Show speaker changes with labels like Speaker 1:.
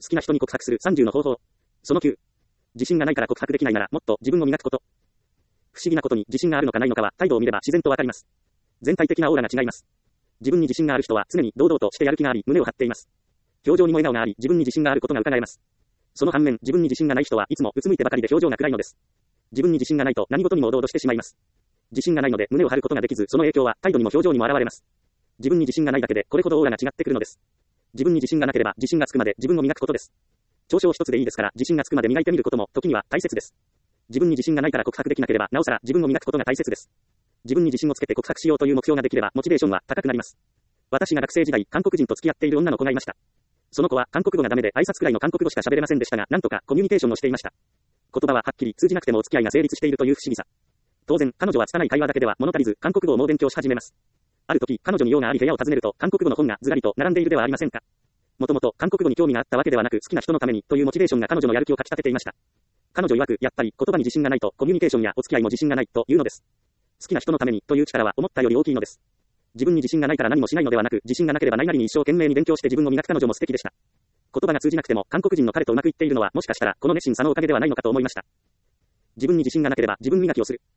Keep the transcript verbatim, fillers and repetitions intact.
Speaker 1: 好きな人に告白するさんじゅうの方法。そのきゅう。自信がないから告白できないならもっと自分を磨くこと。不思議なことに自信があるのかないのかは態度を見れば自然とわかります。全体的なオーラが違います。自分に自信がある人は常に堂々としてやる気があり胸を張っています。表情にも笑顔があり自分に自信があることが伺えます。その反面自分に自信がない人はいつもうつむいてばかりで表情が暗いのです。自分に自信がないと何事にもおどおどしてしまいます。自信がないので胸を張ることができずその影響は態度にも表情にも現れます。自分に自信がないだけでこれほどオーラが違ってくるのです。自分に自信がなければ自信がつくまで自分を磨くことです。長所一つでいいですから自信がつくまで磨いてみることも時には大切です。自分に自信がないから告白できなければなおさら自分を磨くことが大切です。自分に自信をつけて告白しようという目標ができればモチベーションは高くなります。私が学生時代韓国人と付き合っている女の子がいました。その子は韓国語がダメで挨拶くらいの韓国語しか喋れませんでしたがなんとかコミュニケーションをしていました。言葉ははっきり通じなくてもお付き合いが成立しているという不思議さ。当然彼女は拙い会話だけでは物足りず韓国語を猛勉強し始めます。ある時彼女に用があり部屋を訪ねると韓国語の本がずらりと並んでいるではありませんか。もともと韓国語に興味があったわけではなく好きな人のためにというモチベーションが彼女のやる気をかき立てていました。彼女曰くやっぱり言葉に自信がないとコミュニケーションやお付き合いも自信がないというのです。好きな人のためにという力は思ったより大きいのです。自分に自信がないから何もしないのではなく自信がなければないなりに一生懸命に勉強して自分を磨く彼女も素敵でした。言葉が通じなくても韓国人の彼とうまくいっているのはもしかしたらこの熱心さのおかげではないのかと思いました。自分に自信がなければ自分磨きをする。